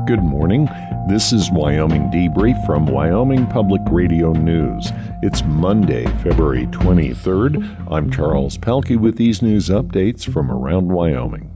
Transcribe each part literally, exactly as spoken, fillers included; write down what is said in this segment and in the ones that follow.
Good morning. This is Wyoming Debrief from Wyoming Public Radio News. It's Monday, February twenty-third. I'm Charles Pelkey with these news updates from around Wyoming.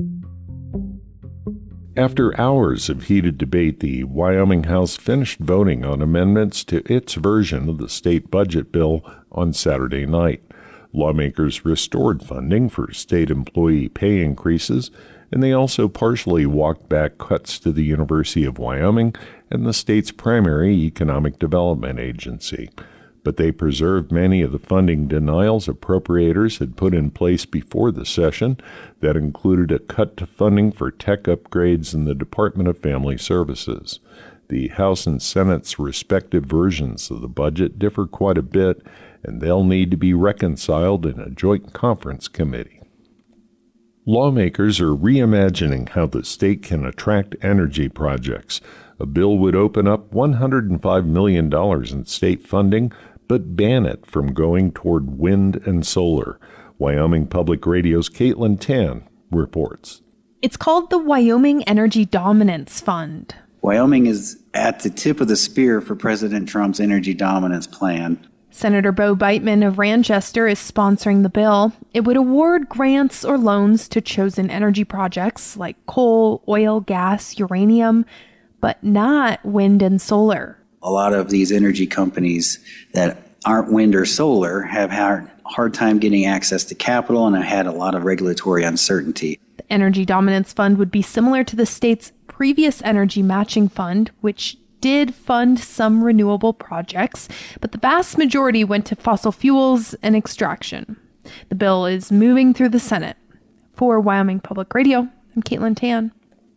After hours of heated debate, the Wyoming House finished voting on amendments to its version of the state budget bill on Saturday night. Lawmakers restored funding for state employee pay increases, and they also partially walked back cuts to the University of Wyoming and the state's primary economic development agency. But they preserved many of the funding denials appropriators had put in place before the session that included a cut to funding for tech upgrades in the Department of Family Services. The House and Senate's respective versions of the budget differ quite a bit, and they'll need to be reconciled in a joint conference committee. Lawmakers are reimagining how the state can attract energy projects. A bill would open up one hundred five million dollars in state funding, but ban it from going toward wind and solar. Wyoming Public Radio's Caitlin Tan reports. It's called the Wyoming Energy Dominance Fund. Wyoming is at the tip of the spear for President Trump's energy dominance plan. Senator Bo Beitman of Ranchester is sponsoring the bill. It would award grants or loans to chosen energy projects like coal, oil, gas, uranium, but not wind and solar. A lot of these energy companies that aren't wind or solar have had a hard time getting access to capital and have had a lot of regulatory uncertainty. The Energy Dominance Fund would be similar to the state's previous Energy Matching Fund, which did fund some renewable projects, but the vast majority went to fossil fuels and extraction. The bill is moving through the Senate. For Wyoming Public Radio, I'm Caitlin Tan.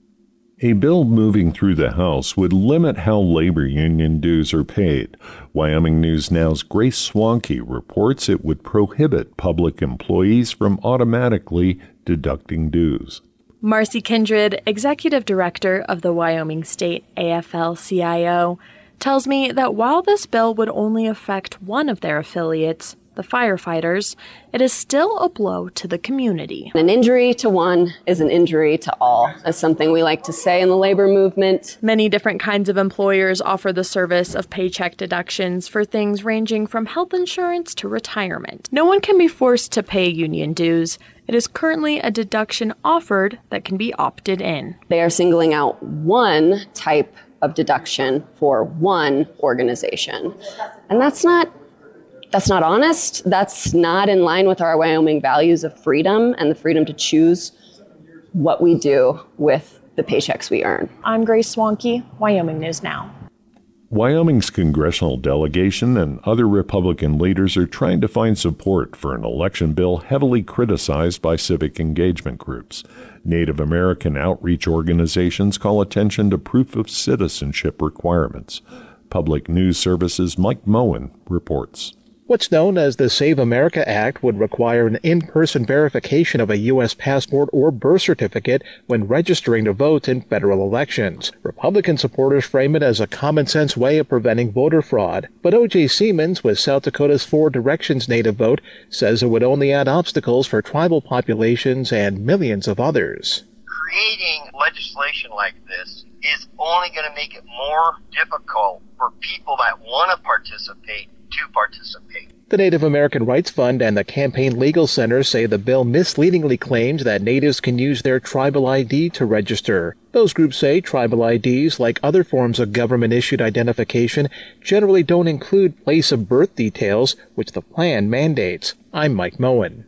A bill moving through the House would limit how labor union dues are paid. Wyoming News Now's Grace Swanke reports it would prohibit public employees from automatically deducting dues. Marcy Kindred, Executive Director of the Wyoming State A F L C I O, tells me that while this bill would only affect one of their affiliates, the firefighters, it is still a blow to the community. An injury to one is an injury to all, is something we like to say in the labor movement. Many different kinds of employers offer the service of paycheck deductions for things ranging from health insurance to retirement. No one can be forced to pay union dues. It is currently a deduction offered that can be opted in. They are singling out one type of deduction for one organization. And that's not That's not honest. That's not in line with our Wyoming values of freedom and the freedom to choose what we do with the paychecks we earn. I'm Grace Swanke, Wyoming News Now. Wyoming's congressional delegation and other Republican leaders are trying to find support for an election bill heavily criticized by civic engagement groups. Native American outreach organizations call attention to proof of citizenship requirements. Public News Service's Mike Moen reports. What's known as the Save America Act would require an in-person verification of a U S passport or birth certificate when registering to vote in federal elections. Republican supporters frame it as a common-sense way of preventing voter fraud. But O J Siemens, with South Dakota's Four Directions Native Vote, says it would only add obstacles for tribal populations and millions of others. Creating legislation like this is only going to make it more difficult for people that want to participate to participate. The Native American Rights Fund and the Campaign Legal Center say the bill misleadingly claims that natives can use their tribal I D to register. Those groups say tribal I Ds, like other forms of government-issued identification, generally don't include place of birth details, which the plan mandates. I'm Mike Moen.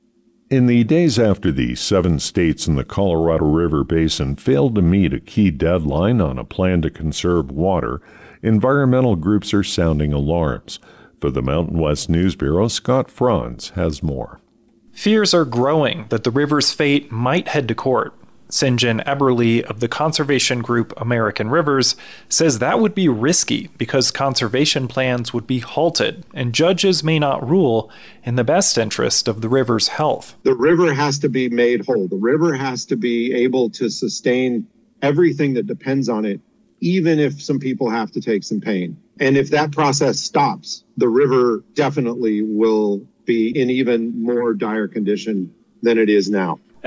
In the days after the seven states in the Colorado River Basin failed to meet a key deadline on a plan to conserve water, environmental groups are sounding alarms. For the Mountain West News Bureau, Scott Franz has more. Fears are growing that the river's fate might head to court. St-John Eberle of the conservation group American Rivers says that would be risky because conservation plans would be halted and judges may not rule in the best interest of the river's health. The river has to be made whole. The river has to be able to sustain everything that depends on it, even if some people have to take some pain. And if that process stops, the river definitely will be in even more dire condition than it is now.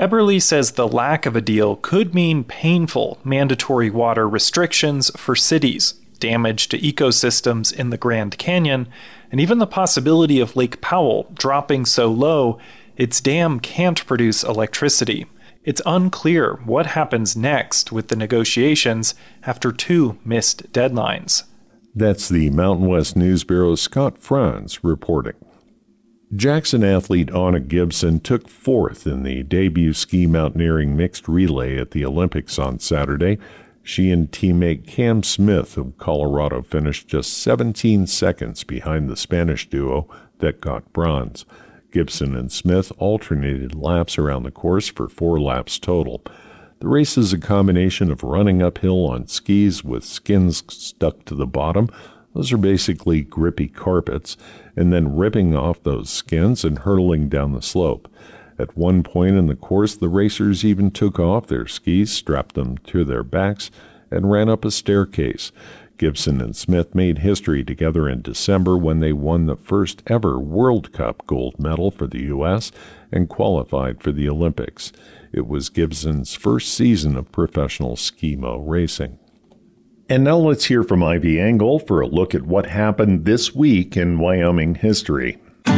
Eberle says the lack of a deal could mean painful mandatory water restrictions for cities, damage to ecosystems in the Grand Canyon, and even the possibility of Lake Powell dropping so low its dam can't produce electricity. It's unclear what happens next with the negotiations after two missed deadlines. That's the Mountain West News Bureau's Scott Franz reporting. Jackson athlete Anna Gibson took fourth in the debut ski mountaineering mixed relay at the Olympics on Saturday. She and teammate Cam Smith of Colorado finished just seventeen seconds behind the Spanish duo that got bronze. Gibson and Smith alternated laps around the course for four laps total. The race is a combination of running uphill on skis with skins stuck to the bottom. Those are basically grippy carpets, and then ripping off those skins and hurtling down the slope. At one point in the course, the racers even took off their skis, strapped them to their backs, and ran up a staircase. Gibson and Smith made history together in December when they won the first ever World Cup gold medal for the U S and qualified for the Olympics. It was Gibson's first season of professional ski-mo racing. And now let's hear from Ivy Engel for a look at what happened this week in Wyoming history.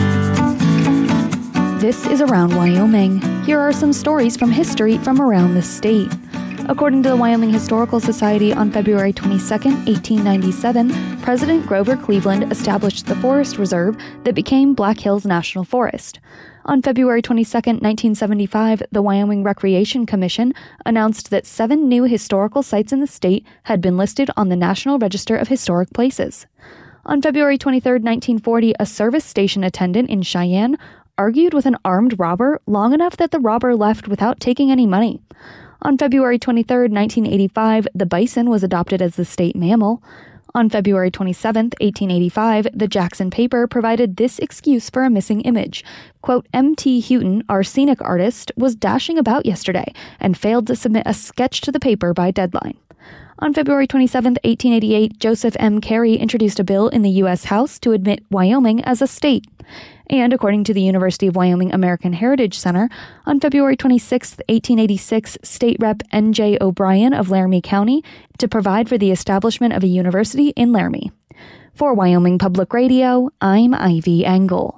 This is Around Wyoming. Here are some stories from history from around the state. According to the Wyoming Historical Society, on February twenty-second, eighteen ninety-seven, President Grover Cleveland established the forest reserve that became Black Hills National Forest. On February twenty-second, nineteen seventy-five, the Wyoming Recreation Commission announced that seven new historical sites in the state had been listed on the National Register of Historic Places. On February twenty-third, nineteen forty, a service station attendant in Cheyenne argued with an armed robber long enough that the robber left without taking any money. On February twenty-third, nineteen eighty-five, the bison was adopted as the state mammal. On February twenty-seventh, eighteen eighty-five, the Jackson paper provided this excuse for a missing image. Quote, M T Houghton, our scenic artist, was dashing about yesterday and failed to submit a sketch to the paper by deadline. On February twenty-seventh, eighteen eighty-eight, Joseph M. Carey introduced a bill in the U S House to admit Wyoming as a state. And according to the University of Wyoming American Heritage Center, on February twenty-sixth, eighteen eighty-six, State Rep N J O'Brien of Laramie County to provide for the establishment of a university in Laramie. For Wyoming Public Radio, I'm Ivy Engel.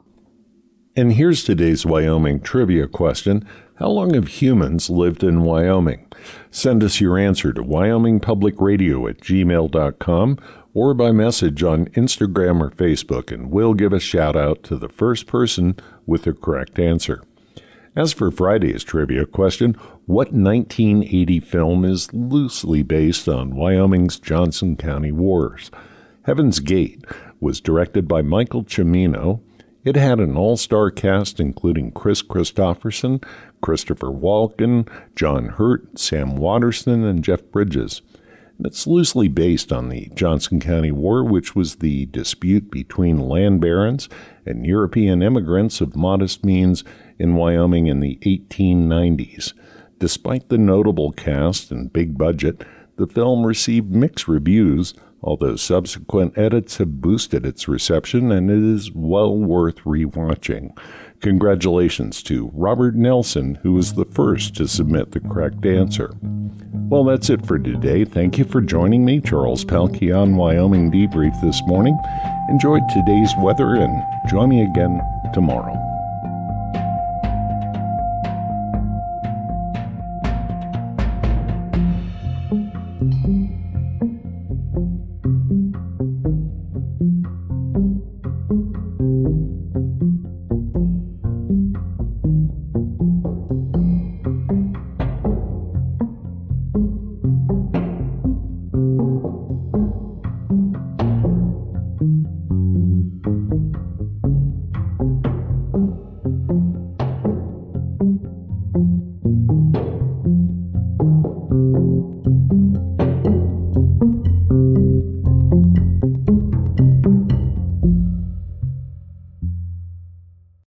And here's today's Wyoming trivia question. How long have humans lived in Wyoming? Send us your answer to wyoming public radio at gmail dot com or by message on Instagram or Facebook, and we'll give a shout-out to the first person with the correct answer. As for Friday's trivia question, what nineteen eighty film is loosely based on Wyoming's Johnson County wars? Heaven's Gate was directed by Michael Cimino. It had an all-star cast including Chris Christopherson, Christopher Walken, John Hurt, Sam Waterston, and Jeff Bridges. And it's loosely based on the Johnson County War, which was the dispute between land barons and European immigrants of modest means in Wyoming in the eighteen nineties. Despite the notable cast and big budget, the film received mixed reviews, although subsequent edits have boosted its reception, and it is well worth rewatching. Congratulations to Robert Nelson, who was the first to submit the correct answer. Well, that's it for today. Thank you for joining me, Charles Pelkey, on Wyoming Debrief this morning. Enjoy today's weather and join me again tomorrow. Thank you.